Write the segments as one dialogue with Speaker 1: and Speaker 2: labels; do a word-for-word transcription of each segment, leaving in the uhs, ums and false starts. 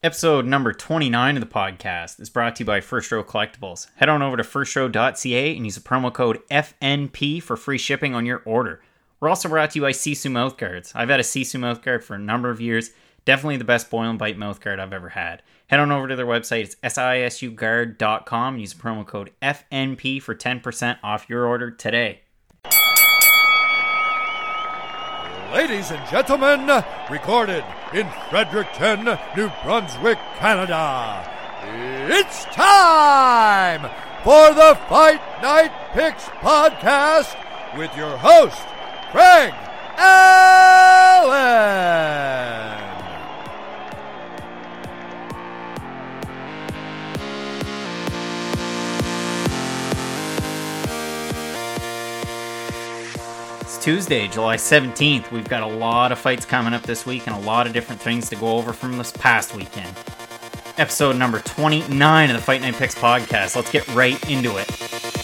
Speaker 1: Episode number twenty-nine of the podcast is brought to you by First Row Collectibles. Head on over to first row dot c a and use the promo code F N P for free shipping on your order. We're also brought to you by Sisu Mouthguards. I've had a Sisu Mouthguard for a number of years. Definitely the best boil and bite mouthguard I've ever had. Head on over to their website. It's S I S U guard dot com and use the promo code F N P for ten percent off your order today.
Speaker 2: Ladies and gentlemen, recorded in Fredericton, New Brunswick, Canada, it's time for the Fight Night Picks podcast with your host, Craig Allen.
Speaker 1: Tuesday, July seventeenth. We've got a lot of fights coming up this week and a lot of different things to go over from this past weekend. Episode number twenty-nine of the Fight Night Picks podcast. Let's get right into it.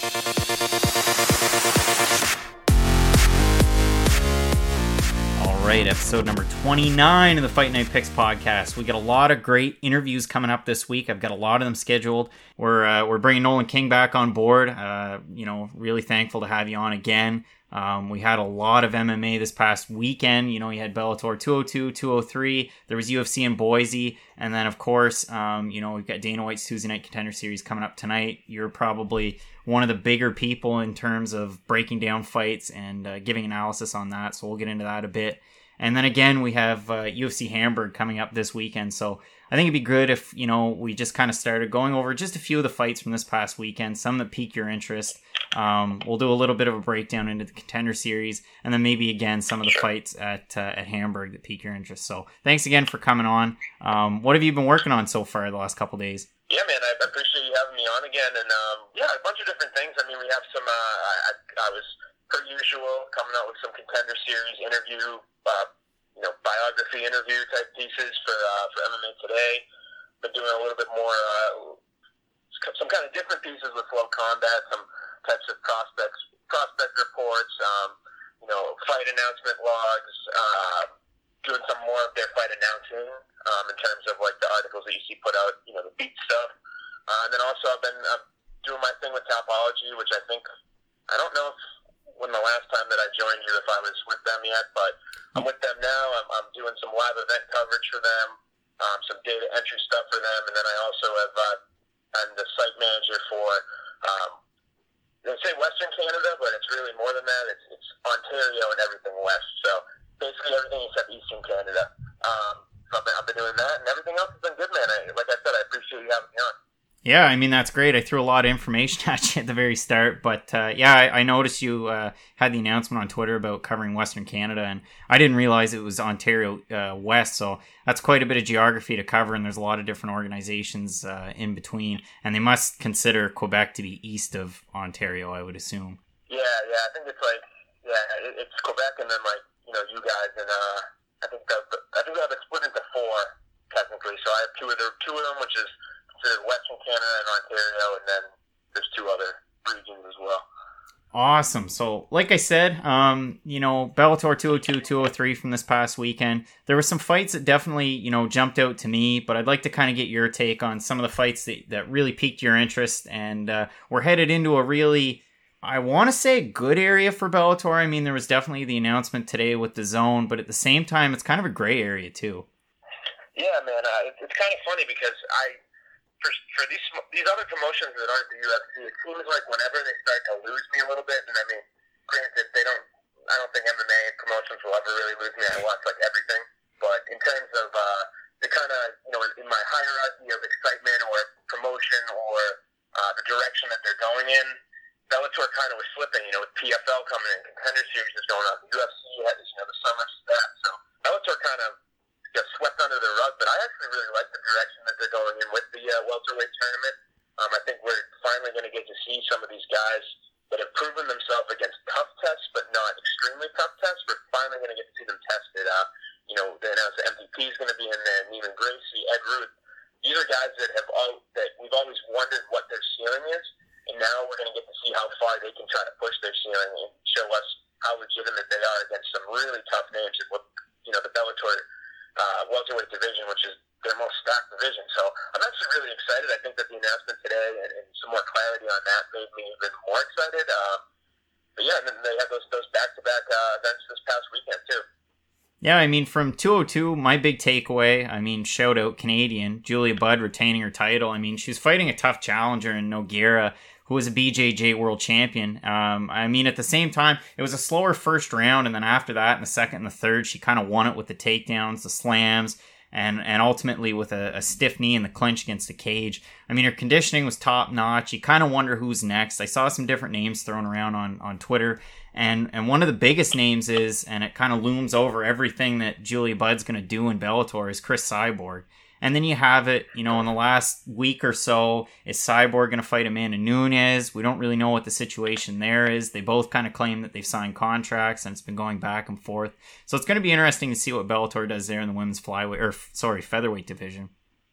Speaker 1: All right, episode number twenty-nine of the Fight Night Picks podcast. We got a lot of great interviews coming up this week. I've got a lot of them scheduled. We're uh, we're bringing Nolan King back on board. Uh, you know, really thankful to have you on again. Um, we had a lot of M M A this past weekend. You know, you had Bellator two oh two, two oh three. There was U F C in Boise. And then, of course, um, you know, we've got Dana White's Tuesday Night Contender Series coming up tonight. You're probably one of the bigger people in terms of breaking down fights and uh, giving analysis on that. So we'll get into that a bit. And then again, we have uh, U F C Hamburg coming up this weekend. So I think it'd be good if, you know, we just kind of started going over just a few of the fights from this past weekend, some that pique your interest. Um, we'll do a little bit of a breakdown into the Contender Series, and then maybe again some of the fights at uh, at Hamburg that pique your interest. So thanks again for coming on. Um, what have you been working on so far the last couple days?
Speaker 3: Yeah, man, I appreciate you having me on again, and um, yeah, a bunch of different things. I mean, we have some. Uh, I, I was per usual coming out with some Contender Series interview, uh, you know, biography interview type pieces for uh, for M M A Today. Been doing a little bit more, uh, some kind of different pieces with Flow Combat, some types of prospects, prospect reports, um, you know, fight announcement logs, uh, doing some more of their fight announcing um, in terms of like the articles that you see put out, you know, the beat stuff. Uh, and then also I've been uh, doing my thing with Tapology, which I think, I don't know if when the last time that I joined you, if I was with them yet, but I'm with them now. I'm, I'm doing some live event coverage for them, um, some data entry stuff for them, and then I also have, uh, I'm the site manager for, um, they say Western Canada, but it's really more than that. It's, it's Ontario and everything west. So basically everything except Eastern Canada. Um, so I've been, I've been doing that, and everything else has been good, man. I, like I said, I appreciate you having me on.
Speaker 1: Yeah, I mean, that's great. I threw a lot of information at you at the very start, but uh, yeah, I, I noticed you uh, had the announcement on Twitter about covering Western Canada, and I didn't realize it was Ontario uh, West, so that's quite a bit of geography to cover, and there's a lot of different organizations uh, in between, and they must consider Quebec to be east of Ontario, I would assume.
Speaker 3: Yeah, yeah, I think it's like, yeah, it, it's Quebec, and then like, you know, you guys, and uh, I think that, I think that it's split into four, technically, so I have two of, the, two of them, which is considered Western Canada and Ontario, and then there's two other regions as well.
Speaker 1: Awesome. So, like I said, um, you know, Bellator two oh two, two oh three from this past weekend. There were some fights that definitely, you know, jumped out to me, but I'd like to kind of get your take on some of the fights that, that really piqued your interest. And uh, we're headed into a really, I want to say, good area for Bellator. I mean, there was definitely the announcement today with the zone, but at the same time, it's kind of a gray area too.
Speaker 3: Yeah, man. Uh, it's kind of funny because I, For, for these these other promotions that aren't the U F C, it seems like whenever they start to lose me a little bit, and I mean, granted, they don't, I don't think M M A promotions will ever really lose me. I watch like everything, but in terms of uh, the kind of, you know, in my hierarchy of excitement or promotion or uh, the direction that they're going in, Bellator kind of was slipping. You know, with P F L coming in, Contender Series is going on, the U F C has, you know, the summer stuff, so Bellator kind of got swept under the rug, but I actually really like the direction that they're going in with the uh, welterweight tournament. Um, I think we're finally going to get to see some of these guys that have proven themselves against tough tests, but not extremely tough tests. We're finally going to get to see them tested. Uh, you know, they announced the M V P is going to be in there, Neiman Gracie, Ed Ruth. These are guys that have all that we've always wondered what their ceiling is, and now we're going to get to see how far they can try to push their ceiling and show us how legitimate they are against some really tough names. And what, you know, the Bellator uh, welterweight division, which is their most stacked division. So I'm actually really excited. I think that the announcement today and, and some more clarity on that made me even more excited. Um, but yeah, and then they had those those back-to-back uh, events this past weekend too.
Speaker 1: Yeah, I mean, from two oh two, my big takeaway, I mean, shout out Canadian, Julia Budd retaining her title. I mean, she's fighting a tough challenger in Nogueira, who was a B J J world champion. Um, I mean, at the same time, it was a slower first round, and then after that, in the second and the third, she kind of won it with the takedowns, the slams, and and ultimately with a, a stiff knee in the clinch against the cage. I mean, her conditioning was top-notch. You kind of wonder who's next. I saw some different names thrown around on, on Twitter, and, and one of the biggest names is, and it kind of looms over everything that Julia Budd's going to do in Bellator, is Cris Cyborg. And then you have it, you know, in the last week or so, is Cyborg going to fight Amanda Nunes? We don't really know what the situation there is. They both kind of claim that they've signed contracts, and it's been going back and forth. So it's going to be interesting to see what Bellator does there in the women's flyweight, or sorry, featherweight division.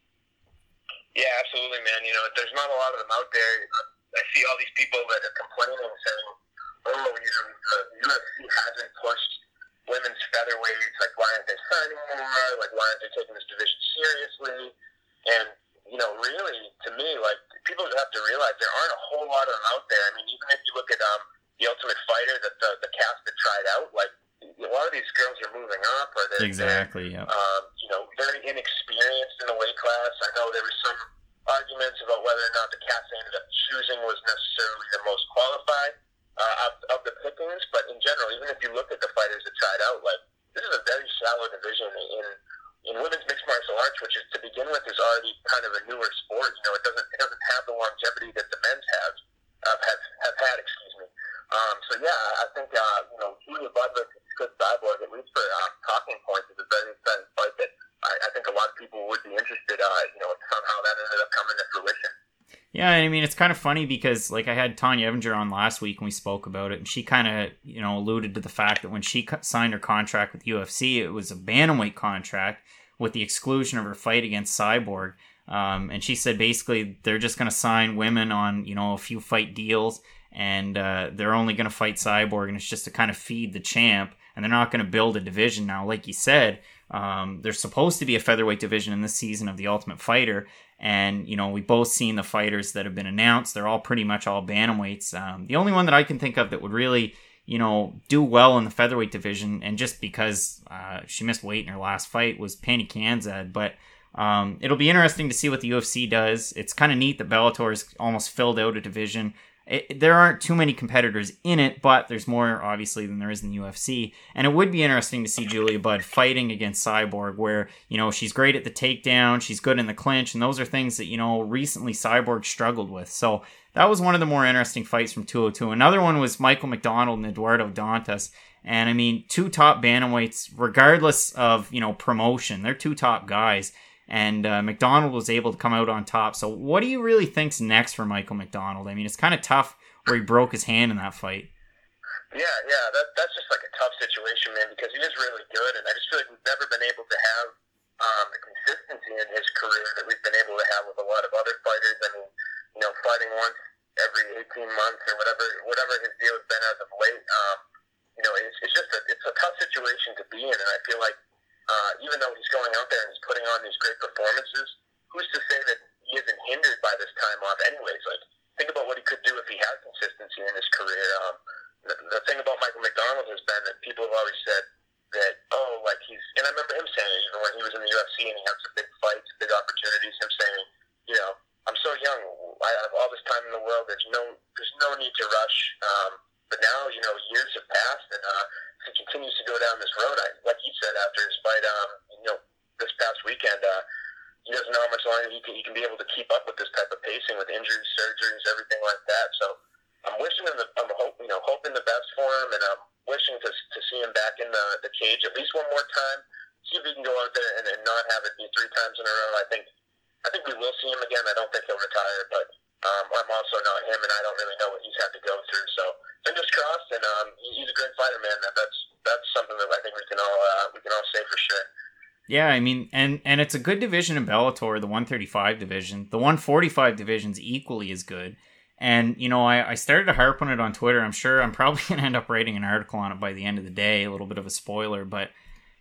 Speaker 3: Yeah, absolutely, man. You know, there's not a lot of them out there. I see all these people that are complaining and saying, oh, you know, the U F C hasn't pushed women's featherweights, like why aren't they signing more, like why aren't they taking this division seriously? And, you know, really, to me, like, people have to realize there aren't a whole lot of them out there. I mean, even if you look at um, The Ultimate Fighter, that the, the cast that tried out, like, a lot of these girls are moving up, or they're,
Speaker 1: exactly,
Speaker 3: they're
Speaker 1: yeah.
Speaker 3: um, you know, very inexperienced in the weight class. I know there was some arguments about whether or not the cast they ended up choosing was necessarily the most qualified Uh, of, of the pickings, but in general, even if you look at the fighters that tried out, like, this is a very shallow division in in women's mixed martial arts, which is, to begin with, is already kind of a newer sport. You know, it doesn't it doesn't have the longevity that the men's have uh, have have had. Excuse me. Um, so yeah, I think uh, you know, Julia Budd versus Cris Cyborg, at least for uh, talking points, is a very exciting fight that I, I think a lot of people would be interested. Uh, you know, if somehow that ended up coming to fruition.
Speaker 1: Yeah, I mean, it's kind of funny because, like, I had Tanya Evinger on last week and we spoke about it, and she kind of, you know, alluded to the fact that when she signed her contract with U F C, it was a bantamweight contract with the exclusion of her fight against Cyborg. Um, and she said basically they're just going to sign women on, you know, a few fight deals, and uh, they're only going to fight Cyborg, and it's just to kind of feed the champ, and they're not going to build a division. Now, like you said, um, there's supposed to be a featherweight division in this season of The Ultimate Fighter. And, you know, we've both seen the fighters that have been announced. They're all pretty much all bantamweights. Um, the only one that I can think of that would really, you know, do well in the featherweight division, and just because uh, she missed weight in her last fight, was Pannie Kianzad. But um, it'll be interesting to see what the U F C does. It's kind of neat that Bellator has almost filled out a division. It, there aren't too many competitors in it, but there's more, obviously, than there is in the U F C. And it would be interesting to see Julia Budd fighting against Cyborg, where, you know, she's great at the takedown, she's good in the clinch, and those are things that, you know, recently Cyborg struggled with. So that was one of the more interesting fights from two oh two. Another one was Michael McDonald and Eduardo Dantas. And, I mean, two top bantamweights, regardless of, you know, promotion. They're two top guys. And uh, McDonald was able to come out on top. So what do you really think's next for Michael McDonald? I mean, it's kind of tough where he broke his hand in that fight.
Speaker 3: Yeah, yeah, that, that's just like a tough situation, man, because he is really good, and I just feel like we've never been able to have um, the consistency in his career that we've been able to have with a lot of other fighters. I mean, you know, fighting once every eighteen months or whatever, whatever his deal has been as of late. Um, you know, it's, it's just a, it's a tough situation to be in, and I feel like Uh, even though he's going out there and he's putting on these great performances, who's to say that he isn't hindered by this time off anyways? Like, think about what he could do if he had consistency in his career. Um, the, the thing about Michael McDonald has been that people have always said that, oh, like he's, and I remember him saying it even when he was in the U F C and he had some big fights, big opportunities, him saying, you know, I'm so young, I have all this time in the world, there's no, there's no need to rush. Um, but now, you know, years have passed, and uh, he continues to go down this road. I, like he said after his fight, um, you know, this past weekend, uh, he doesn't know how much longer he can, he can be able to keep up with this type of pacing with injuries, surgeries, everything like that. So I'm wishing him, the, I'm hope, you know, hoping the best for him, and I'm wishing to to see him back in the, the cage at least one more time. See if he can go out there and, and not have it be three times in a row. I think, I think we will see him again. I don't think he'll retire, but um, I'm also not him, and I don't really know what he's had to go through. So fingers crossed, and um, he's a great fighter, man. That, that's that's something that I think we can all uh, we can all say for sure.
Speaker 1: Yeah, I mean, and, and it's a good division in Bellator, the one thirty-five division. The one forty-five division's equally as good. And, you know, I, I started to harp on it on Twitter. I'm sure I'm probably going to end up writing an article on it by the end of the day, a little bit of a spoiler. But,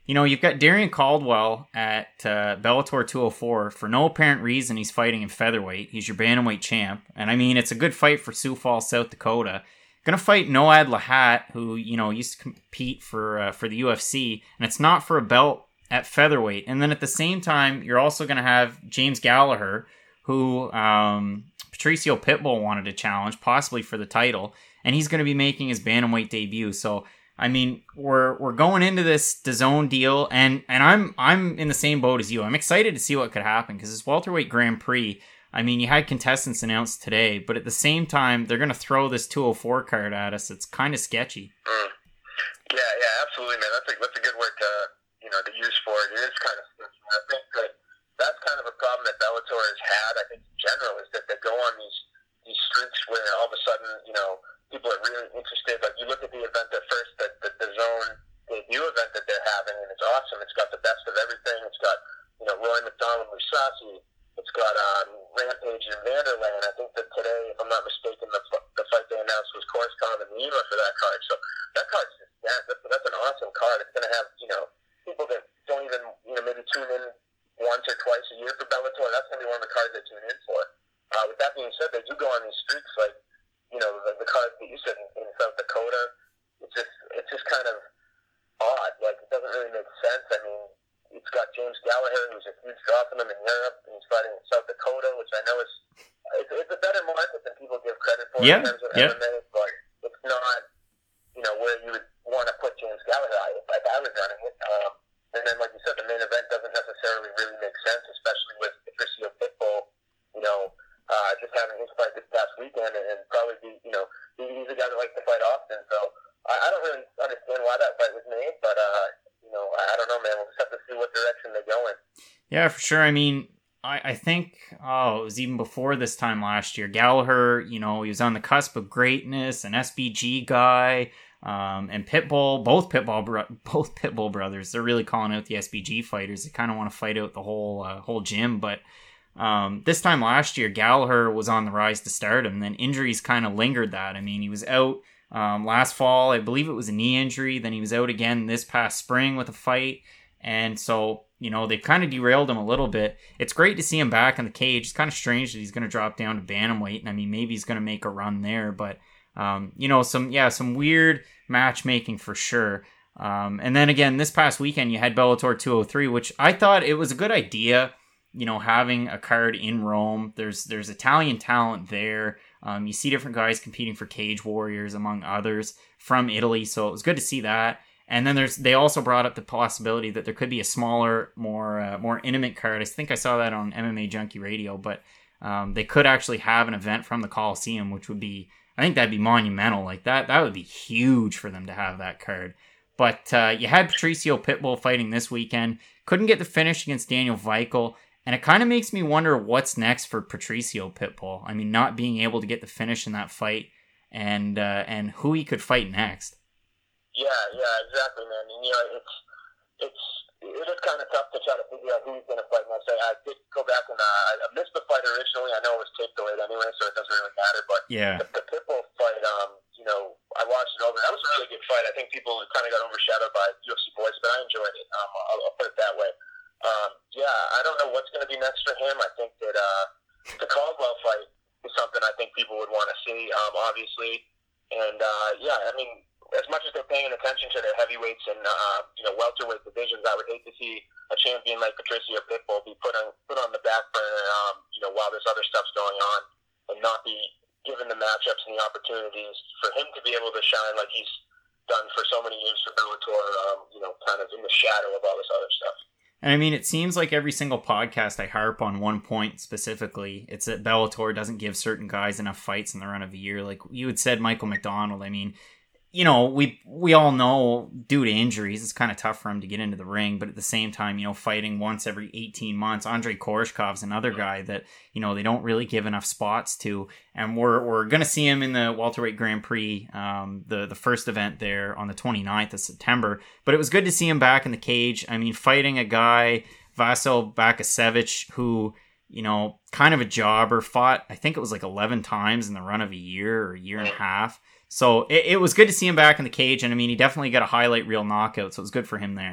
Speaker 1: you know, you've got Darrion Caldwell at uh, Bellator two oh four. For no apparent reason, he's fighting in featherweight. He's your bantamweight champ. And I mean, it's a good fight for Sioux Falls, South Dakota. Going to fight Noad Lahat, who, you know, used to compete for uh, for the U F C. And it's not for a belt at featherweight. And then at the same time, you're also going to have James Gallagher, who um, Patricio Pitbull wanted to challenge, possibly for the title. And he's going to be making his bantamweight debut. So, I mean, we're we're going into this DAZN deal, and, and I'm I'm in the same boat as you. I'm excited to see what could happen, because this welterweight Grand Prix, I mean, you had contestants announced today, but at the same time, they're going to throw this two oh four card at us. It's kind of sketchy.
Speaker 3: Mm. Yeah, yeah, absolutely, man. That's a, that's a good word to, you know, to use for it. It is kind of sketchy. I think that that's kind of a problem that Bellator has had, I think, in general, is that they go on these, these streaks where all of a sudden, you know, people are really interested. Like, you look at the event at first, the, the, the DAZN debut event that they're having, and it's awesome. It's got the best of everything. It's got, you know, Roy McDonald, Mousasi. It's got um, Rampage and Vanderland. I think that today, if I'm not mistaken, the, the fight they announced was Korsakov and Lima for that card. So that card's just, yeah, that's, that's an awesome card. It's going to have, you know, people that don't even, you know, maybe tune in once or twice a year for Bellator. That's going to be one of the cards they tune in for. Uh, with that being said, they do go on these streaks, like, you know, the, the card that you said in, in South Dakota. It's just, it's just kind of odd. Like, it doesn't really make sense. I mean, it's got James Gallagher, who's a huge draw for them in Europe, and he's fighting in South Dakota, which I know is it's, it's a better market than people give credit for
Speaker 1: yeah,
Speaker 3: in terms of
Speaker 1: yeah.
Speaker 3: M M A, but it's not, you know, where you would want to put James Gallagher if, if I was running it. Um, and then, like you said, the main event doesn't necessarily really make sense, especially with Patricio Pitbull, you know, uh, just having his fight this past weekend, and, and probably be, you know, he, he's a guy that likes to fight often, so I, I don't really understand why that fight was made, but, uh, you know, I don't know, man. We'll just have to see what direction they go in.
Speaker 1: Yeah, for sure. I mean, I, I think, oh, it was even before this time last year. Gallagher, you know, he was on the cusp of greatness, an S B G guy, um, and Pitbull, both Pitbull, bro- both Pitbull brothers. They're really calling out the S B G fighters. They kind of want to fight out the whole uh, whole gym. But um, this time last year, Gallagher was on the rise to stardom. And then injuries kind of lingered that. I mean, he was out Um, last fall, I believe it was a knee injury. Then he was out again this past spring with a fight. And so, you know, they've kind of derailed him a little bit. It's great to see him back in the cage. It's kind of strange that he's going to drop down to bantamweight. And I mean, maybe he's going to make a run there. But, um, you know, some, yeah, some weird matchmaking for sure. Um, and then again, this past weekend, you had Bellator two oh three, which I thought it was a good idea, you know, having a card in Rome. There's, there's Italian talent there. Um, you see different guys competing for Cage Warriors, among others, from Italy. So it was good to see that. And then there's they also brought up the possibility that there could be a smaller, more uh, more intimate card. I think I saw that on M M A Junkie Radio. But um, they could actually have an event from the Coliseum, which would be, I think that'd be monumental. Like that, that would be huge for them to have that card. But uh, you had Patricio Pitbull fighting this weekend. Couldn't get the finish against Daniel Weichel. And it kind of makes me wonder what's next for Patricio Pitbull. I mean, not being able to get the finish in that fight, and uh, and who he could fight next.
Speaker 3: Yeah, yeah, exactly, man. I mean, you know, it's it's it is kind of tough to try to figure out who he's going to fight next. I, I did go back and uh, I missed the fight originally. I know it was tape delayed anyway, so it doesn't really matter. But
Speaker 1: yeah,
Speaker 3: the, the Pitbull fight, um, you know, I watched it over. That was a really good fight. I think people kind of got overshadowed by U F C boys, but I enjoyed it. Um, I'll, I'll put it that way. Um, yeah, I don't know what's going to be next for him. I think that uh, the Caldwell fight is something I think people would want to see, um, obviously. And, uh, yeah, I mean, as much as they're paying attention to their heavyweights and, uh, you know, welterweight divisions, I would hate to see a champion like Patricio Pitbull be put on put on the back burner, um, you know, while there's other stuff's going on, and not be given the matchups and the opportunities for him to be able to shine like he's done for so many years for Bellator, um, you know, kind of in the shadow of all this other stuff.
Speaker 1: And I mean, it seems like every single podcast I harp on one point specifically. It's that Bellator doesn't give certain guys enough fights in the run of a year. Like you had said, Michael McDonald. I mean, you know, we we all know due to injuries, it's kind of tough for him to get into the ring. But at the same time, you know, fighting once every eighteen months. Andrei Koreshkov's another guy that, you know, they don't really give enough spots to. And we're we're going to see him in the welterweight Grand Prix, um, the, the first event there on the twenty-ninth of September. But it was good to see him back in the cage. I mean, fighting a guy, Vasil Bakasevich, who, you know, kind of a jobber, fought, I think it was like eleven times in the run of a year or a year and a half. So it, it was good to see him back in the cage, and I mean, he definitely got a highlight reel knockout, so it was good for him there.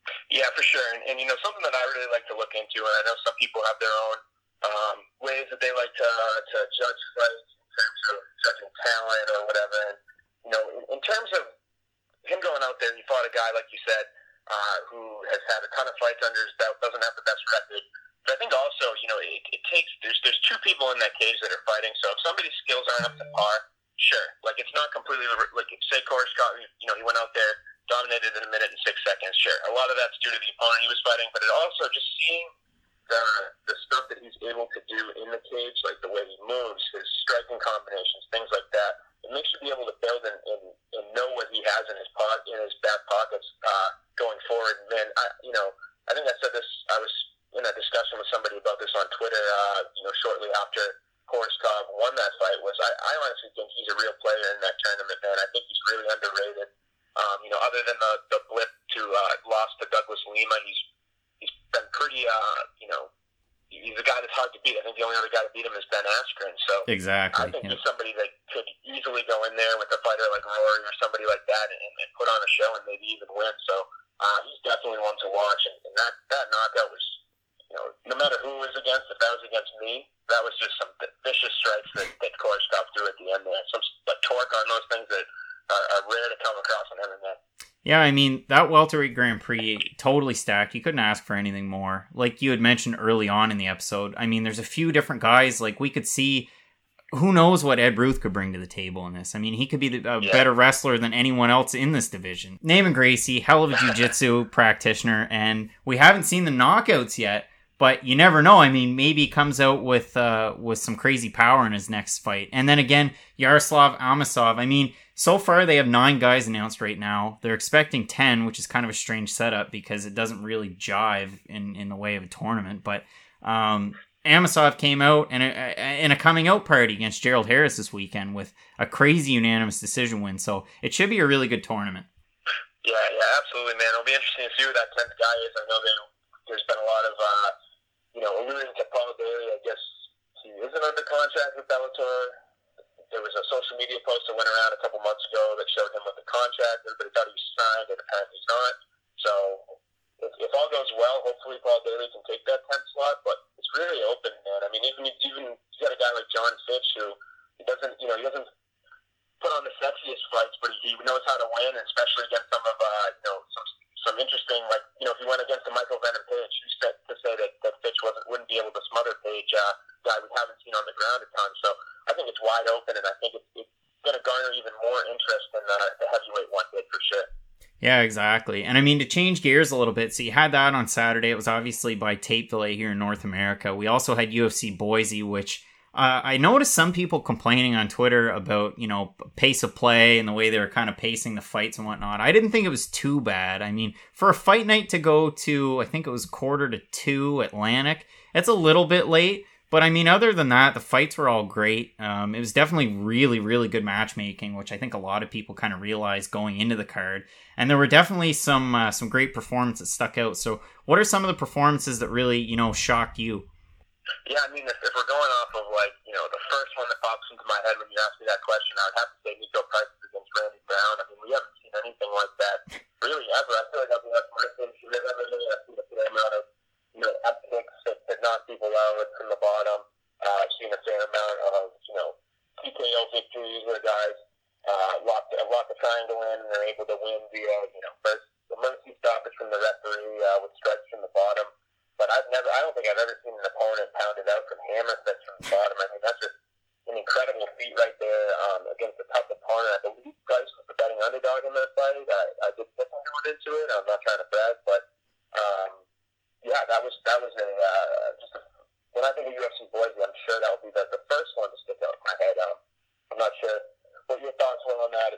Speaker 3: Yeah, for sure. And, and, you know, something that I really like to look into, and I know some people have their own um, ways that they like to to judge fights in terms of judging talent or whatever. And, you know, in, in terms of him going out there, he fought a guy, like you said, uh, who has had a ton of fights under his belt, doesn't have the best record. But I think also, you know, it, it takes, there's there's two people in that cage that are fighting. So if somebody's skills aren't up to par, sure. Like, it's not completely, like, say Corey Scott, you know, he went out there, dominated in a minute and six seconds, sure. A lot of that's due to the opponent he was fighting, but it also just seeing the the stuff that he's able to do in the cage, like the way he moves, his striking combinations, things like that. It makes you be able to build and, and, and know what he has in his pocket, in his back pockets uh, going forward. And then, I, you know, I think I said this. I was in a discussion with somebody about this on Twitter. Uh, you know, shortly after Koreshkov won that fight, was I, I honestly think he's a real player in that tournament, man. I think he's really underrated. Um, you know, other than the, the blip to uh, loss to Douglas Lima, he's he's been pretty. Uh, you know, he's a guy that's hard to beat. I think the only other guy to beat him is Ben Askren. So
Speaker 1: exactly,
Speaker 3: I think
Speaker 1: yeah.
Speaker 3: he's somebody that could easily go in there with a fighter like Rory or somebody like that and, and put on a show and maybe even win. So uh, he's definitely one to watch. And, and that that knockout was, you know, no matter who was against, if that was against me, that was just some vicious strikes that, that Koreshkov threw at the end there. Some like torque on those things that are, are rare to come across in M M A.
Speaker 1: Yeah, I mean, that welterweight Grand Prix, totally stacked. You couldn't ask for anything more. Like you had mentioned early on in the episode, I mean, there's a few different guys. Like, we could see, who knows what Ed Ruth could bring to the table in this. I mean, he could be a
Speaker 3: yeah.
Speaker 1: better wrestler than anyone else in this division. Naaman Gracie, hell of a jiu-jitsu practitioner, and we haven't seen the knockouts yet, but you never know. I mean, maybe he comes out with uh, with some crazy power in his next fight. And then again, Yaroslav Amosov, I mean, so far, they have nine guys announced right now. They're expecting ten, which is kind of a strange setup because it doesn't really jive in, in the way of a tournament. But um, Amosov came out in a, in a coming out party against Gerald Harris this weekend with a crazy unanimous decision win. So it should be a really good tournament.
Speaker 3: Yeah, yeah, absolutely, man. It'll be interesting to see who that tenth guy is. I know there, there's been a lot of, uh, you know, alluding to Paul Daly. I guess he isn't under contract with Bellator. There was a social media post that went around a couple months ago that showed him with the contract. Everybody thought he was signed, and apparently he's not. So if, if all goes well, hopefully Paul Daly can take that tenth slot. But it's really open, man. I mean, even even you got a guy like John Fitch who he doesn't, you know, he doesn't put on the sexiest fights, but he, he knows how to win, especially against some of, uh, you know, some some interesting, like, you know, if he went against a Michael Venom Page, who's said to say that, that Fitch wasn't wouldn't be able to smother Page, uh, guy we haven't seen on the ground a ton. So I think it's wide open, and I think it's, it's going to garner even more interest than uh, the heavyweight one did for sure.
Speaker 1: Yeah, exactly. And I mean, to change gears a little bit, so you had that on Saturday. It was obviously by tape delay here in North America. We also had U F C Boise, which uh, I noticed some people complaining on Twitter about, you know, pace of play and the way they were kind of pacing the fights and whatnot. I didn't think it was too bad. I mean, for a fight night to go to, I think it was quarter to two Atlantic, it's a little bit late. But I mean, other than that, the fights were all great. Um, it was definitely really, really good matchmaking, which I think a lot of people kind of realized going into the card. And there were definitely some uh, some great performances that stuck out. So what are some of the performances that really, you know, shocked you?
Speaker 3: Yeah, I mean, if, if we're going off of, like, you know, the first one that pops into my head when you ask me that question, I would have to say Nico Price against Randy Brown. I mean, we haven't seen anything like that really ever. I feel like I've been at my team. I've ever seen a fair amount of, you know, up kicks that, that knock people out from the bottom. Uh, I've seen a fair amount of, you know, T K O victories where guys uh, lock, the, lock the triangle in and are able to win via, you know, first the mercy stoppage from the referee uh, with strikes from the bottom. But I've never, I don't think I've ever seen an opponent pounded out from hammer fists from the bottom. I mean, that's just an incredible feat right there um, against a tough opponent. I believe Price was the betting underdog in that fight. I, I did put some into it. I'm not trying to brag, but um, yeah, that was that was a uh, just a, when I think of U F C Boise, I'm sure that will be the, the first one to stick out in my head. Um, I'm not sure what your thoughts were on that.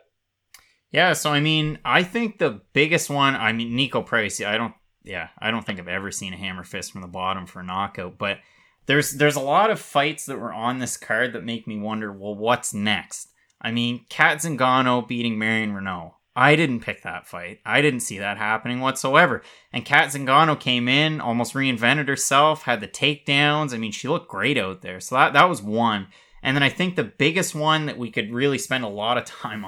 Speaker 1: Yeah, so I mean, I think the biggest one, I mean, Nico Price. I don't. Yeah, I don't think I've ever seen a hammer fist from the bottom for a knockout, but there's there's a lot of fights that were on this card that make me wonder, well, what's next? I mean, Kat Zingano beating Marion Renault. I didn't pick that fight. I didn't see that happening whatsoever. And Kat Zingano came in, almost reinvented herself, had the takedowns. I mean, she looked great out there. So that, that was one. And then I think the biggest one that we could really spend a lot of time on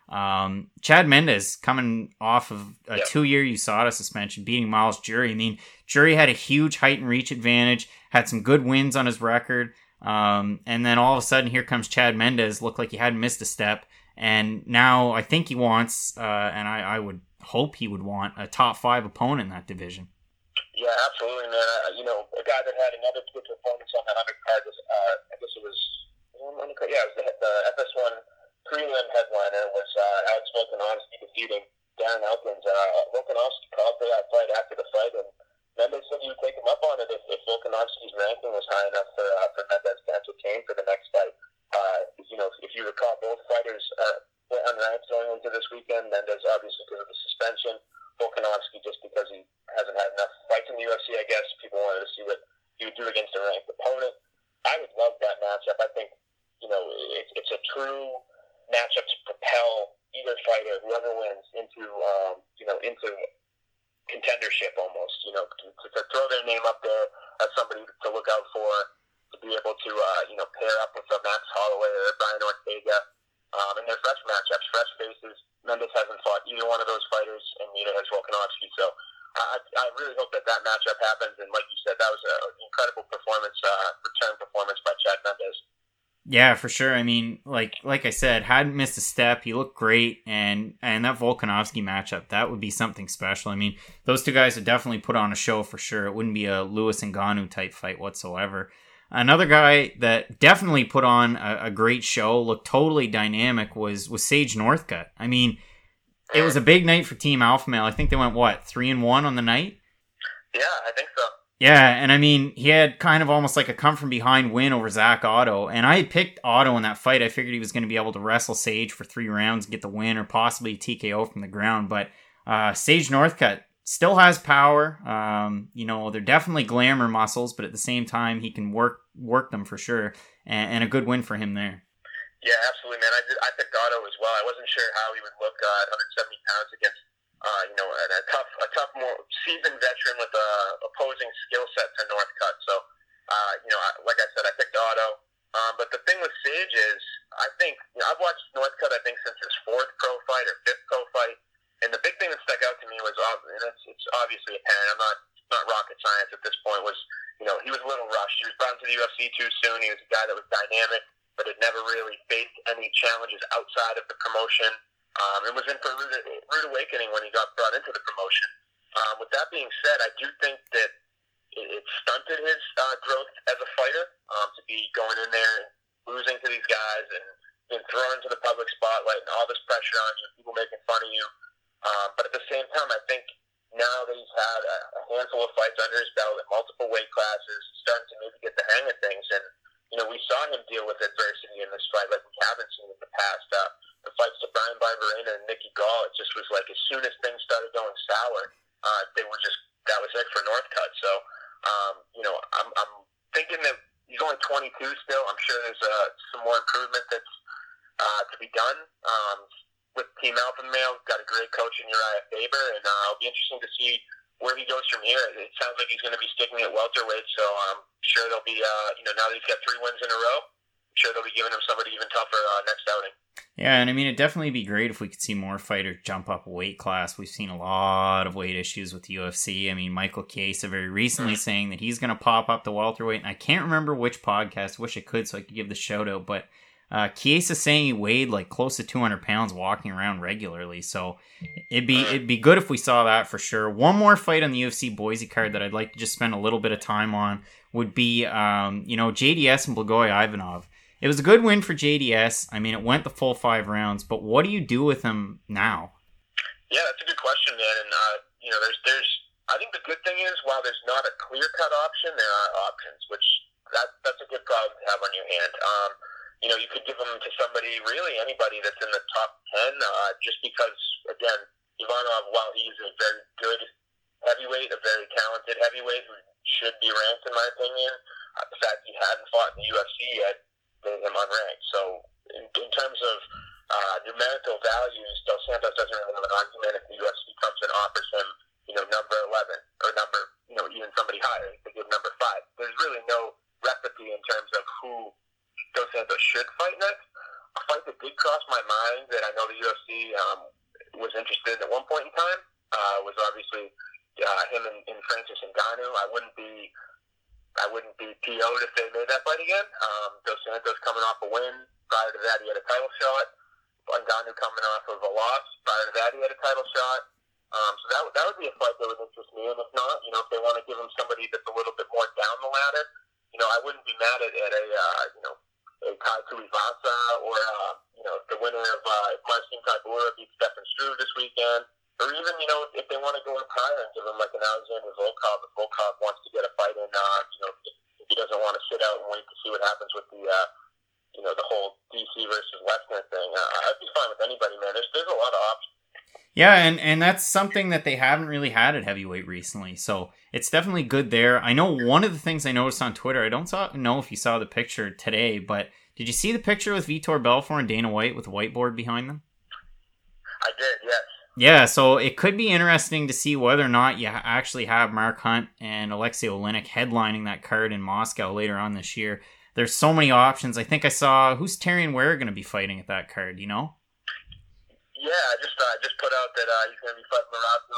Speaker 1: Um, Chad Mendes coming off of a
Speaker 3: yep.
Speaker 1: two-year U S A D A suspension, beating Miles Jury. I mean, Jury had a huge height and reach advantage, had some good wins on his record, um, and then all of a sudden here comes Chad Mendes, looked like he hadn't missed a step, and now I think he wants, uh, and I, I would hope he would want, a top five opponent in that division.
Speaker 3: Yeah, absolutely, man. Uh, you know, a guy that had another good performance on that undercard was, uh, I guess it was, undercard, yeah, it was the, the F S one prelim headliner was uh, Alex Volkanovski defeating Darren Elkins. Uh, Volkanovski called for that fight after the fight, and Mendes said he would take him up on it if, if Volkanovski's ranking was high enough for, uh, for Mendes to entertain for the next fight. Uh, you know, if you recall, both fighters uh, were unranked going into this weekend. Mendes obviously because of the suspension, Volkanovski just because he hasn't had enough fights in the U F C, I guess. People wanted to see what he would do against a ranked opponent. I would love that matchup. I think, you know, it, it's a true matchup to propel either fighter, whoever wins, into um, you know into contendership almost. You know, to, to throw their name up there as somebody to look out for, to be able to uh, you know pair up with a Max Holloway or a Brian Ortega, um, and they're fresh matchups, fresh faces. Mendes hasn't fought either one of those fighters, and neither has Volkanovski. So I, I really hope that that matchup happens. And like you said, that was an incredible performance, uh, return performance by Chad Mendes.
Speaker 1: Yeah, for sure. I mean, like like I said, hadn't missed a step. He looked great, and and that Volkanovski matchup, that would be something special. I mean, those two guys would definitely put on a show for sure. It wouldn't be a Lewis Ngannou type fight whatsoever. Another guy that definitely put on a, a great show, looked totally dynamic, was was Sage Northcutt. I mean, it was a big night for Team Alpha Male. I think they went, what, three and one on the night?
Speaker 3: Yeah, I think so.
Speaker 1: Yeah, and I mean, he had kind of almost like a come-from-behind win over Zach Otto, and I had picked Otto in that fight. I figured he was going to be able to wrestle Sage for three rounds, get the win, or possibly T K O from the ground, but uh, Sage Northcutt still has power. Um, you know, they're definitely glamour muscles, but at the same time, he can work work them for sure, and, and a good win for him there.
Speaker 3: Yeah, absolutely, man. I, did, I picked Otto as well. I wasn't sure how he would look uh, at one hundred seventy pounds against Uh, you know, and a tough, a tough, more seasoned veteran with a opposing skill set to Northcutt. So, uh, you know, I, like I said, I picked Otto. Um, but the thing with Sage is, I think you know, I've watched Northcutt. I think since his fourth pro fight or fifth pro fight, and the big thing that stuck out to me was, and it's, it's obviously apparent. I'm not, not rocket science at this point. Was you know, he was a little rushed. He was brought into the U F C too soon. He was a guy that was dynamic, but had never really faced any challenges outside of the promotion. Um, and was in for a rude, rude awakening when he got brought into the promotion. Um, with that being said, I do think that it, it stunted his uh, growth as a fighter um, to be going in there and losing to these guys and being thrown into the public spotlight and all this pressure on you, people making fun of you. Um, but at the same time, I think now that he's had a, a handful of fights under his belt at multiple weight classes, starting to maybe get the hang of things. And, you know, we saw him deal with adversity in this fight like we haven't seen in the past. Uh, The fights to Brian Barberena and Nicky Gall, it just was like as soon as things started going sour, uh, they were just, that was it for Northcutt. So, um, you know, I'm, I'm thinking that he's only twenty-two still. I'm sure there's uh, some more improvement that's uh, to be done. Um, with Team Alpha Male, got a great coach in Uriah Faber, and uh, it'll be interesting to see where he goes from here. It sounds like he's going to be sticking at welterweight, so I'm sure there'll be, uh, you know, now that he's got three wins in a row, I'm sure they'll be giving him somebody even tougher uh, next outing.
Speaker 1: Yeah, and I mean, it'd definitely be great if we could see more fighters jump up a weight class. We've seen a lot of weight issues with the U F C. I mean, Michael Chiesa very recently saying that he's going to pop up to welterweight, and I can't remember which podcast. Wish I could so I could give the shout out, but uh, Chiesa saying he weighed like close to two hundred pounds walking around regularly. So it'd be it'd be good if we saw that for sure. One more fight on the U F C Boise card that I'd like to just spend a little bit of time on would be, um, you know, J D S and Blagoy Ivanov. It was a good win for J D S. I mean, it went the full five rounds, but what do you do with him now?
Speaker 3: Yeah, that's a good question, man. And, uh, you know, there's, there's, I think the good thing is, while there's not a clear-cut option, there are options, which that, that's a good problem to have on your hand. Um, you know, you could give them to somebody, really anybody that's in the top ten, uh, just because, again, Ivanov, while he's a very good heavyweight, a very talented heavyweight who should be ranked, in my opinion, uh, the fact he hadn't fought in the U F C yet, made him unranked. So in, in terms of uh, numerical values, Dos Santos doesn't really have an argument if the U F C comes and offers him, you know, number eleven or number, you know, even somebody higher. They give number five. There's really no recipe in terms of who Dos Santos should fight next. a fight that did cross my mind that I know the U F C um, was interested in at one point in time uh, was obviously uh, him and, and Francis Ngannou. I wouldn't be I wouldn't be P O'd if they made that fight again. Um, Dos Santos coming off a win. Prior to that, he had a title shot. Ngannou coming off of a loss. Prior to that, he had a title shot. Um, so that that would be a fight that would interest me. And if not, you know, if they want to give him somebody that's a little bit more down the ladder, you know, I wouldn't be mad at, at a uh, you know a Kai Tuivasa or uh, you know the winner of uh, Marcin Tybura beat Stefan Struve this weekend. Or even, you know, if they want to go up higher and give him like an Alexander Volkov, if Volkov wants to get a fight in, uh, you know, if he doesn't want to sit out and wait to see what happens with the, uh, you know, the whole D C versus Lesnar thing, uh, I'd be fine with anybody, man. There's, there's a lot of options.
Speaker 1: Yeah, and, and that's something that they haven't really had at heavyweight recently, so it's definitely good there. I know one of the things I noticed on Twitter, I don't saw, know if you saw the picture today, but did you see the picture with Vitor Belfort and Dana White with a whiteboard behind them?
Speaker 3: I did, yes.
Speaker 1: Yeah, so it could be interesting to see whether or not you actually have Mark Hunt and Alexei Oleinik headlining that card in Moscow later on this year. There's so many options. I think I saw, who's Tyrion Ware going to be fighting at that card, you know?
Speaker 3: Yeah, I just uh, just put out that uh, he's going to be fighting Morocco.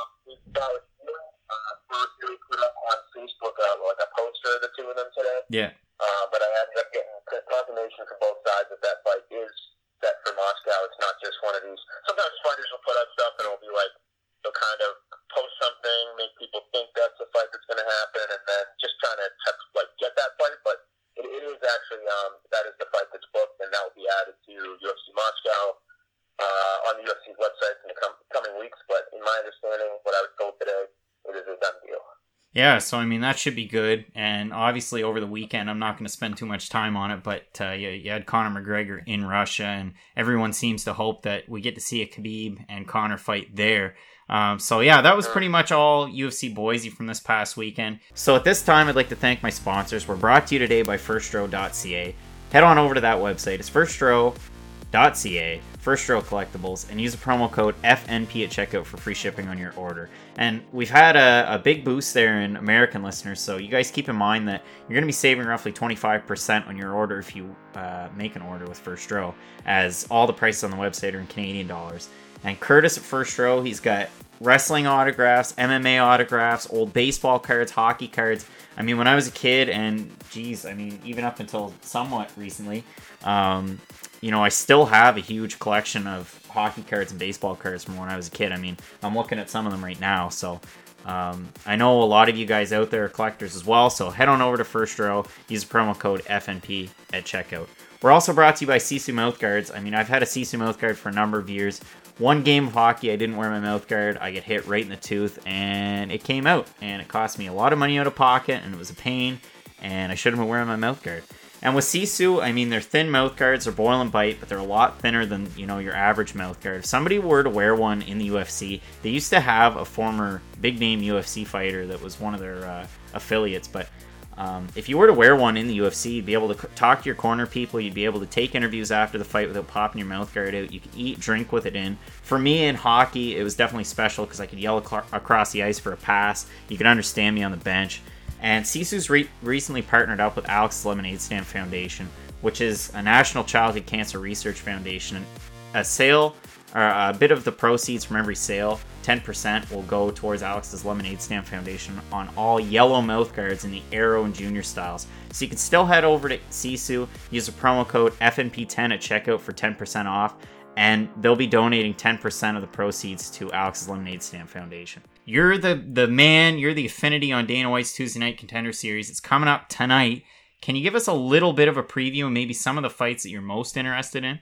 Speaker 3: Uh, first, he put up on Facebook uh, like a poster of the two of them today.
Speaker 1: Yeah.
Speaker 3: Uh, but I ended up getting confirmation from both sides that that fight is set for Moscow. It's not just one of these. Sometimes fighters will put out stuff and it'll be like, they'll kind of post something, make people think that's the fight that's going to happen, and then just trying to like get that fight. But it, it is actually um, that is the fight that's booked, and that will be added to U F C Moscow uh, on the U F C's website in the com- coming weeks. But in my understanding, what I was told today, it is a done deal.
Speaker 1: Yeah, so I mean, that should be good. And obviously over the weekend, I'm not going to spend too much time on it, but uh, you, you had Conor McGregor in Russia, and everyone seems to hope that we get to see a Khabib and Conor fight there. Um, so yeah, that was pretty much all U F C Boise from this past weekend. So at this time, I'd like to thank my sponsors. We're brought to you today by first row dot c a. Head on over to that website. It's first row dot c a, First Row Collectibles, and use the promo code F N P at checkout for free shipping on your order. And we've had a, a big boost there in American listeners, so you guys keep in mind that you're going to be saving roughly twenty-five percent on your order if you uh, make an order with First Row, as all the prices on the website are in Canadian dollars. And Curtis at First Row, he's got wrestling autographs, M M A autographs, old baseball cards, hockey cards. I mean, when I was a kid, and geez, I mean, even up until somewhat recently, um, you know, I still have a huge collection of hockey cards and baseball cards from when I was a kid. I mean, I'm looking at some of them right now, so um, I know a lot of you guys out there are collectors as well, so head on over to First Row, use the promo code F N P at checkout. We're also brought to you by Sisu Mouthguards. I mean, I've had a Sisu Mouthguard for a number of years. One game of hockey, I didn't wear my mouthguard. I get hit right in the tooth, and it came out. And it cost me a lot of money out of pocket, and it was a pain, and I should have been wearing my mouthguard. And with Sisu, I mean, they're thin mouthguards, they're boil and bite, but they're a lot thinner than, you know, your average mouthguard. If somebody were to wear one in the U F C, they used to have a former big-name U F C fighter that was one of their uh, affiliates, but Um, if you were to wear one in the U F C, you'd be able to talk to your corner people, you'd be able to take interviews after the fight without popping your mouth guard out, you could eat, drink with it in. For me in hockey, it was definitely special because I could yell ac- across the ice for a pass, you could understand me on the bench. And Sisu's re- recently partnered up with Alex's Lemonade Stand Foundation, which is a National Childhood Cancer Research Foundation. A sale, or a bit of the proceeds from every sale, ten percent will go towards Alex's Lemonade Stand Foundation on all yellow mouthguards in the Aero and Junior styles. So you can still head over to Sisu, use the promo code F N P ten at checkout for ten percent off, and they'll be donating ten percent of the proceeds to Alex's Lemonade Stand Foundation. You're the, the man, you're the affinity on Dana White's Tuesday Night Contender Series. It's coming up tonight. Can you give us a little bit of a preview and maybe some of the fights that you're most interested in?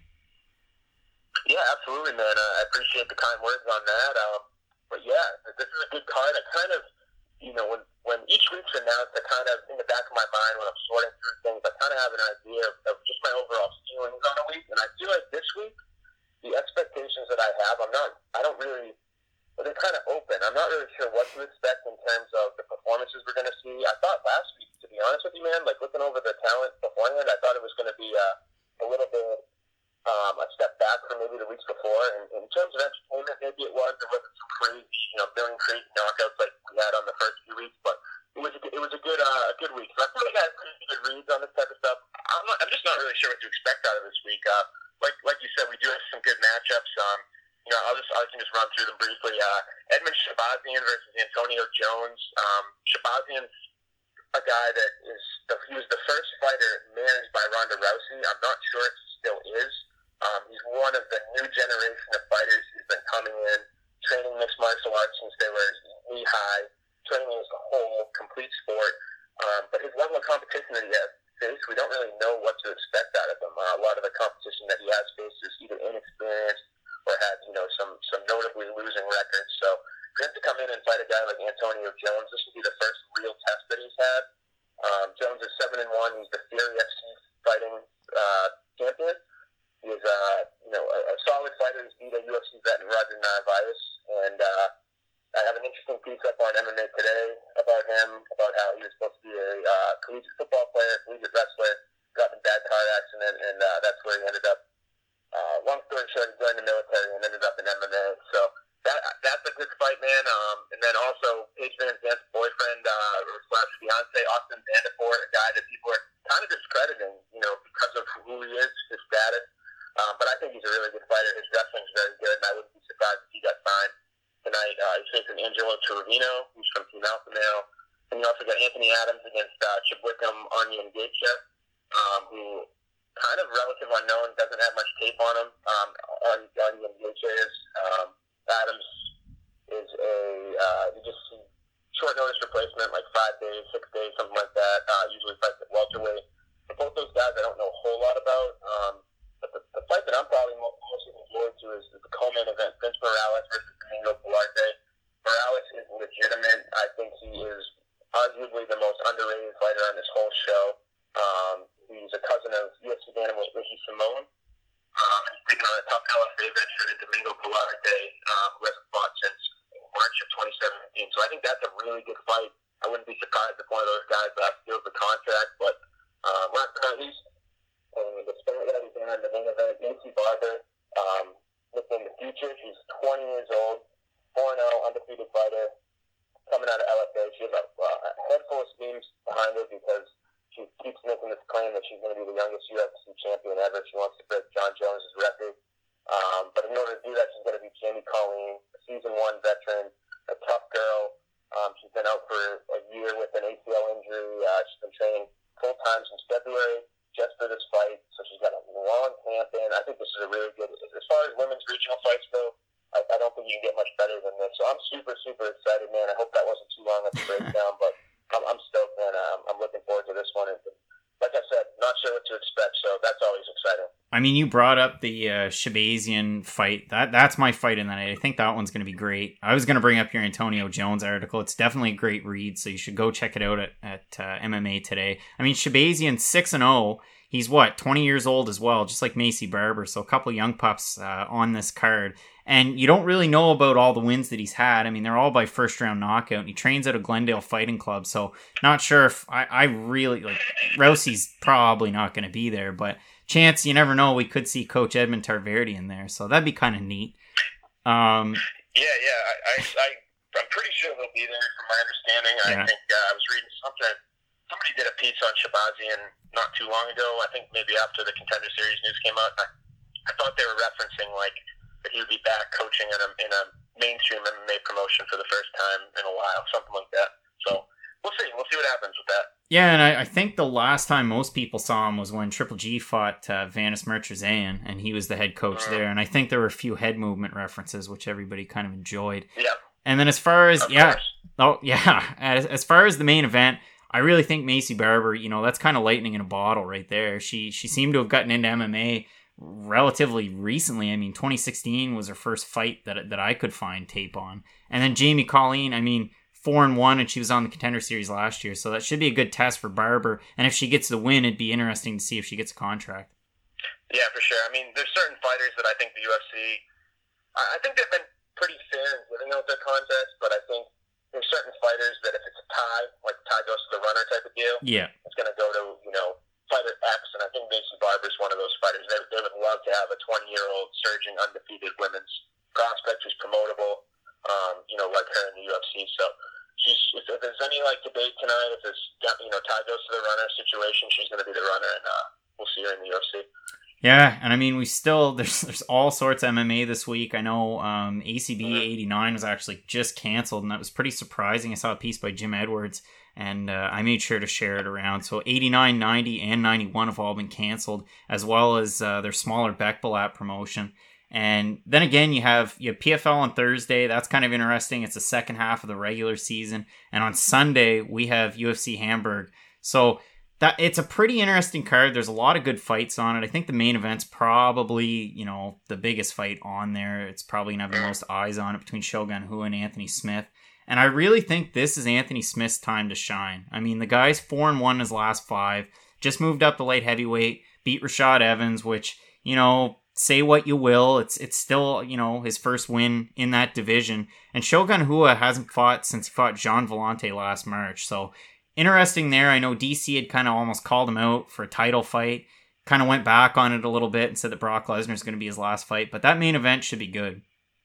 Speaker 3: Yeah, absolutely, man. Uh, I appreciate the kind words on that. Um, but yeah, this is a good card. I kind of, you know, when when each week's announced, I kind of, in the back of my mind, when I'm sorting through things, I kind of have an idea of, of just my overall feelings on a week. And I feel like this week, the expectations that I have, I'm not, I don't really, they're kind of open. I'm not really sure what to expect in terms of the performances we're going to see. I thought last week, to be honest with you, man, like looking over the talent beforehand, I thought it was going to be uh, a little bit, Um, a step back from maybe the weeks before. And in terms of entertainment, maybe it was. There wasn't some crazy, you know, million crazy knockouts like we had on the first few weeks, but it was a, it was a good uh, a good week. So I feel like I had pretty good reads on this type of stuff. I'm not, I'm just not really sure what to expect out of this week. Uh, like like you said, we do have some good matchups. Um, you know, I'll just I can just run through them briefly. Uh, Edmund Shabazian versus Antonio Jones. Um, Shabazian's a guy that is the, he was the first fighter managed by Ronda Rousey. I'm not sure if he still is. Um, he's one of the new generation of fighters who's been coming in, training mixed martial arts since they were knee high, training as a whole, complete sport. Um, but his level of competition that he has faced, we don't really know what to expect out of him. Uh, a lot of the competition that he has faced is either inexperienced or had, you know, some, some notably losing records. So for him to come in and fight a guy like Antonio Jones, this will be the first real test that he's had. Um, Jones is seven and one. He's the Fury F C fighting uh, champion. He is, uh, you know, a, a solid fighter. He's beat a U F C vet in Roger Narvaez, and uh, I have an interesting piece up on M M A Today about him, about how he was supposed to be a uh, collegiate football player, collegiate wrestler, got in a bad car accident, and uh, that's where he ended up. Uh, long story short, he joined the military and ended up in M M A. So that that's a good fight, man. Um, and then also Paige Van Zant's boyfriend, uh, or slash fiance, Austin Vanderford, a guy that people are kind of discrediting, you know, because of who he is, his status. Um, but I think he's a really good fighter. His wrestling's very good, and I wouldn't be surprised if he got signed tonight. Uh, he's facing Angelo Torrevino, who's from Team Alpha Male. And you also got Anthony Adams against uh, Chip Wickham, Onion Gaethje, um, who kind of relative unknown, doesn't have much tape on him. Um, on Onion Gaethje is. Um, Adams is a, uh, you just see short notice replacement, like five days, six days, something like that. Uh, usually fights at welterweight. But both those guys I don't know a whole lot about. Um, But the, the fight that I'm probably most, most looking forward to is, is the co-main event, Vince Morales versus Domingo Pilarte. Morales is legitimate. I think he is arguably the most underrated fighter on this whole show. Um, he's a cousin of U F C bantamweight Ricky Simone. Um, he's taking on a tough L F A veteran in Domingo Pilarte, um, who hasn't fought since March of twenty seventeen. So I think that's a really good fight. I wouldn't be surprised if one of those guys uh, steals the contract. But um, last but not least, and the spirit that he's in the main event, Macy Barber, um, within the future. She's twenty years old, four and oh, undefeated fighter, coming out of L F A. She has a, uh, a head full of schemes behind her because she keeps making this claim that she's going to be the youngest U F C champion ever. She wants to break John Jones' record. Um, but in order to do that, she's going to be Jamie Colleen, a season one veteran, a tough girl. Um, she's been out for a year with an A C L injury. Uh, she's been training full-time since February, just for this fight, so she's got a long camp in. I think this is a really good, as far as women's regional fights go, I, I don't think you can get much better than this. So I'm super, super excited, man. I hope that wasn't too long of a breakdown, but I'm, I'm stoked, man. I'm, I'm looking forward to this one. And like I said, not sure what to expect, so that's always exciting.
Speaker 1: I mean, you brought up the uh, Shabazian fight. That That's my fight in the night. I think that one's going to be great. I was going to bring up your Antonio Jones article. It's definitely a great read, so you should go check it out at, at uh, M M A Today. I mean, Shabazian six and oh. He's what, twenty years old as well, just like Macy Barber. So a couple of young pups uh, on this card. And you don't really know about all the wins that he's had. I mean, they're all by first round knockout. And he trains at a Glendale Fighting Club. So not sure if I, I really like Rousey's probably not going to be there. But chance, you never know. We could see Coach Edmund Tarverde in there. So that'd be kind of neat. Um,
Speaker 3: yeah, yeah. I, I, I, I'm pretty sure he'll be there from my understanding. I
Speaker 1: Yeah.
Speaker 3: think uh, I was reading something. Somebody did a piece on Shabazian not too long ago. I think maybe after the Contender Series news came out. I, I thought they were referencing like that he would be back coaching in a in a mainstream M M A promotion for the first time in a while, something like that. So we'll see. We'll see what happens with that.
Speaker 1: Yeah, and I, I think the last time most people saw him was when Triple G fought uh, Vanis Mirzayan, and he was the head coach mm. there. And I think there were a few head movement references, which everybody kind of enjoyed.
Speaker 3: Yeah.
Speaker 1: And then as far as
Speaker 3: of
Speaker 1: yeah,
Speaker 3: course.
Speaker 1: oh yeah, as as far as the main event. I really think Macy Barber, you know, that's kind of lightning in a bottle right there. She she seemed to have gotten into M M A relatively recently. I mean, twenty sixteen was her first fight that that I could find tape on. And then Jamie Colleen, I mean, four and one, and she was on the Contender Series last year, so that should be a good test for Barber. And if she gets the win, it'd be interesting to see if she gets a contract.
Speaker 3: Yeah, for sure. I mean, there's certain fighters that I think the U F C, I, I think they've been pretty fair in giving out their contracts, but I think there's certain fighters that if it's a tie, like tie goes to the runner type of deal,
Speaker 1: yeah,
Speaker 3: it's going to go to, you know, fighter X, and I think Macy Barber is one of those fighters. They, they would love to have a twenty-year-old surging undefeated women's prospect who's promotable, um, you know, like her in the U F C. So she's, if, if there's any, like, debate tonight, if it's, you know, tie goes to the runner situation, she's going to be the runner, and uh, we'll see her in the U F C.
Speaker 1: Yeah, and I mean, we still, there's there's all sorts of M M A this week. I know um, A C B eighty-nine was actually just canceled, and that was pretty surprising. I saw a piece by Jim Edwards, and uh, I made sure to share it around. So eighty-nine, ninety, and ninety-one have all been canceled, as well as uh, their smaller Beckbalat promotion. And then again, you have, you have P F L on Thursday. That's kind of interesting. It's the second half of the regular season. And on Sunday, we have U F C Hamburg. So that it's a pretty interesting card. There's a lot of good fights on it. I think the main event's probably, you know, the biggest fight on there. It's probably going to have the most eyes on it between Shogun Rua and Anthony Smith. And I really think this is Anthony Smith's time to shine. I mean, the guy's four and one in his last five. Just moved up the light heavyweight, beat Rashad Evans, which, you know, say what you will, it's it's still, you know, his first win in that division. And Shogun Rua hasn't fought since he fought Jean Vellante last March. So interesting there. I know D C had kind of almost called him out for a title fight. Kind of went back on it a little bit and said that Brock Lesnar is going to be his last fight. But that main event should be good.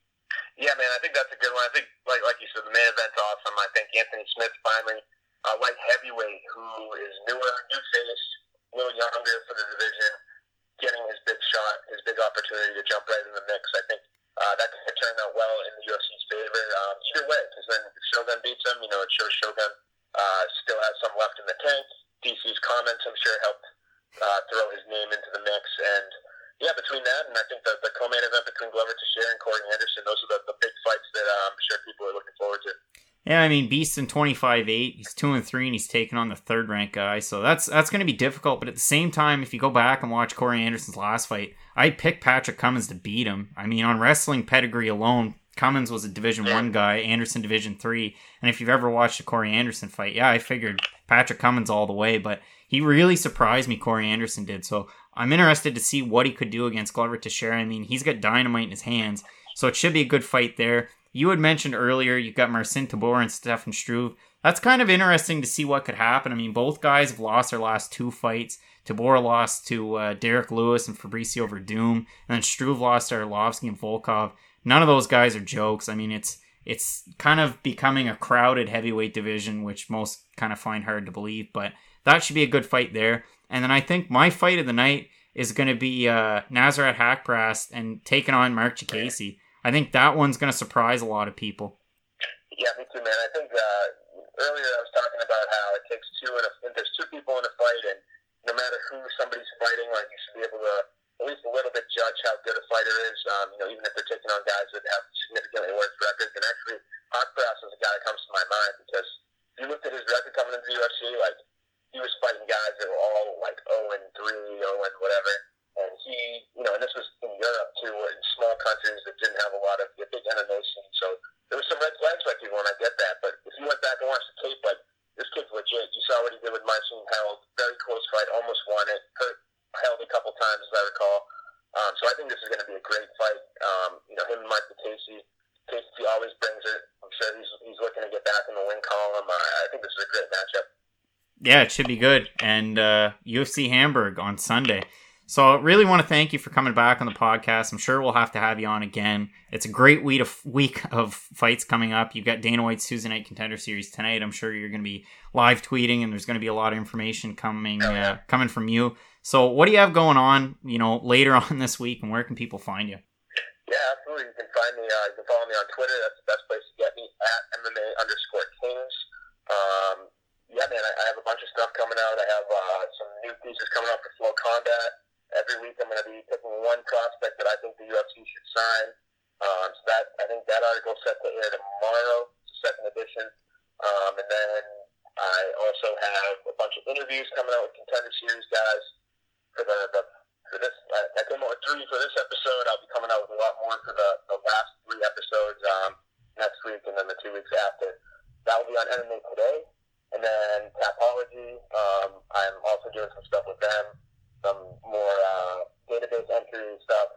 Speaker 3: Yeah, man, I think that's a good one. I think, like like you said, the main event's awesome. I think Anthony Smith finally, uh, light heavyweight, who is newer, new face, a little younger for the division, getting his big shot, his big opportunity to jump right in the mix. I think uh, that could turn out well in the U F C's favor. Um, either way, because then if Shogun beats him, you know, it shows Shogun uh, still has some left in the tank. D C's comments, I'm sure, helped uh, throw his name into the mix. And yeah, between that and I think the, the co-main event between Glover Teixeira and Corey Anderson, those are the, the big fights that uh, I'm sure people are looking forward to.
Speaker 1: Yeah, I mean, Beaston twenty-five eight, he's two and three, and he's taking on the third ranked guy, so that's that's going to be difficult. But at the same time, if you go back and watch Corey Anderson's last fight, I picked Patrick Cummins to beat him. I mean, on wrestling pedigree alone, Cummins was a Division One guy, Anderson Division Three, and if you've ever watched a Corey Anderson fight, yeah, I figured Patrick Cummins all the way. But he really surprised me, Corey Anderson did. So I'm interested to see what he could do against Glover Teixeira. I mean, he's got dynamite in his hands, so it should be a good fight there. You had mentioned earlier you've got Marcin Tybura and Stefan Struve. That's kind of interesting to see what could happen. I mean, both guys have lost their last two fights. Tybura lost to uh, Derek Lewis and Fabricio Verdum, and then Struve lost to Arlovsky and Volkov. None of those guys are jokes. I mean, it's it's kind of becoming a crowded heavyweight division, which most kind of find hard to believe, but that should be a good fight there. And then I think my fight of the night is going to be uh, Nasrat Haqparast and taking on Mark Chikasi. I think that one's going to surprise a lot of people.
Speaker 3: Yeah, me too, man. I think uh, earlier I was talking about how it takes two, in a, and there's two people in a fight, and no matter who somebody's fighting, like you should be able to at least a little bit judge how good a fighter is. Um, you know, even if they're taking on guys that have significantly worse records. And actually, Haqparast is a guy that comes to my mind because if you looked at his record coming into the U F C, like he was fighting guys that were all like zero and three, zero and whatever. And he, you know, and this was in Europe too, in small countries that didn't have a lot of a big M M A scene. So there was some red flags by people, and I get that. But if you went back and watched the tape, like this kid's legit. You saw what he did with Marcin Held, very close fight, almost won it. Hurt Held a couple times, as I recall. Um, so I think this is going to be a great fight. Um, you know, him and Mike Casey, Casey always brings it. I'm sure he's he's looking to get back in the win column. Uh, I think this is a great matchup.
Speaker 1: Yeah, it should be good. And uh, U F C Hamburg on Sunday. So I really want to thank you for coming back on the podcast. I'm sure we'll have to have you on again. It's a great week of, week of fights coming up. You've got Dana White's Tuesday Night Contender Series tonight. I'm sure you're going to be live tweeting, and there's going to be a lot of information coming uh, coming from you. So what do you have going on, you know, later on this week, and where can people find you?
Speaker 3: Yeah, absolutely. You can find me. Uh, you can follow me on Twitter. That's the best place to get me, at M M A underscore Kings. Um, yeah, man, I, I have a bunch of stuff coming out. I have uh, some new pieces coming out for Flow Combat. Every week I'm going to be picking one prospect that I think the U F C should sign. Um, so that I think that article is set to air tomorrow, second edition. Um, and then I also have a bunch of interviews coming out with Contender Series guys for the, the for this. I, I came out with three for this episode. I'll be coming out with a lot more for the, the last three episodes um, next week, and then the two weeks after. That will be on M M A Today. And then Tapology, um, I'm also doing some stuff with them. Some more uh, database entry stuff,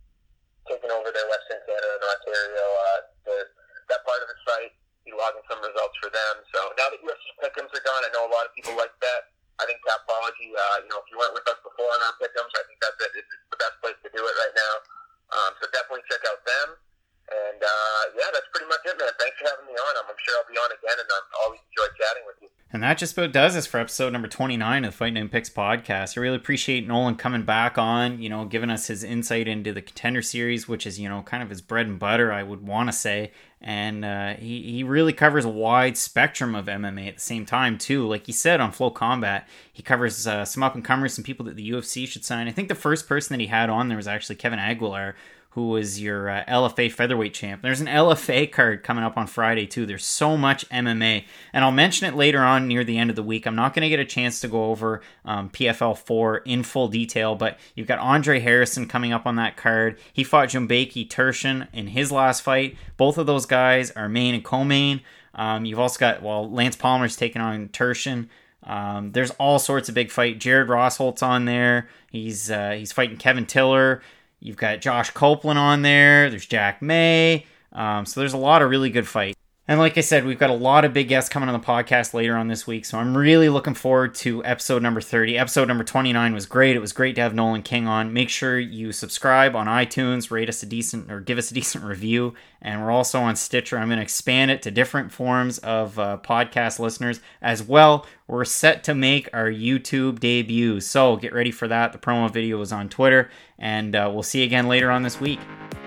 Speaker 3: taking over their Western Canada and Ontario. Uh, the, that part of the site, be logging some results for them. So now that U F C pick'ems are gone, I know a lot of people like that. I think Tapology, uh, you know, if you weren't with us before on our pick'ems, I think that's it. It's the best place to do it right now. Um, so definitely check out them. And uh, yeah, that's pretty much it, man. Thanks for having me on. I'm, I'm sure I'll be on again, and I'm always enjoy chatting with you.
Speaker 1: And And that just about does us for episode number twenty-nine of the Fight Night Picks podcast. I really appreciate Nolan coming back on, you know, giving us his insight into the Contender Series, which is, you know, kind of his bread and butter, I would want to say. And uh, he, he really covers a wide spectrum of M M A at the same time, too. Like he said on Flow Combat, he covers uh, some up-and-comers, some people that the U F C should sign. I think the first person that he had on there was actually Kevin Aguilar, who was your uh, L F A featherweight champ. There's an L F A card coming up on Friday, too. There's so much M M A. And I'll mention it later on near the end of the week. I'm not going to get a chance to go over um, P F L four in full detail, but you've got Andre Harrison coming up on that card. He fought Jumbaki Turshin in his last fight. Both of those guys are main and co-main. Um, you've also got, well, Lance Palmer's taking on Turshin. Um, there's all sorts of big fight. Jared Rossholt's on there. He's uh, he's fighting Kevin Tiller. You've got Josh Copeland on there. There's Jack May. Um, so there's a lot of really good fights. And like I said, we've got a lot of big guests coming on the podcast later on this week. So I'm really looking forward to episode number thirty. Episode number twenty-nine was great. It was great to have Nolan King on. Make sure you subscribe on iTunes, rate us a decent, or give us a decent review. And we're also on Stitcher. I'm going to expand it to different forms of uh, podcast listeners as well. We're set to make our YouTube debut. So get ready for that. The promo video is on Twitter. And uh, we'll see you again later on this week.